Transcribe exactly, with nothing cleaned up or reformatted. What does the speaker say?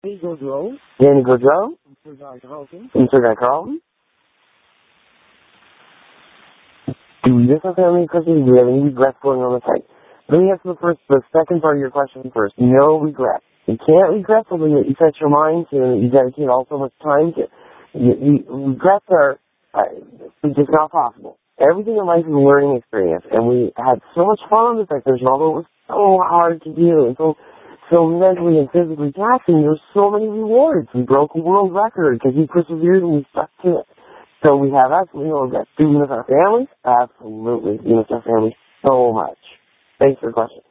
Danny Gaudreau. Danny Gaudreau. Mister Guy Carlton. Mister Guy Carlton. Do we just have family questions? Do we have any regrets going on the site? Let me answer the first, the second part of your question first. No regrets. You can't regret something that you set your mind to and that you dedicate all so much time to. You, you, regrets are uh, just not possible. Everything in life is a learning experience, and we had so much fun on this expedition, although it was so hard to do and so so mentally and physically taxing. There were so many rewards. We broke a world record because we persevered and we stuck to it. So we have absolutely no regrets. Do we miss our families? Absolutely. We miss our families so much. Thanks for the question.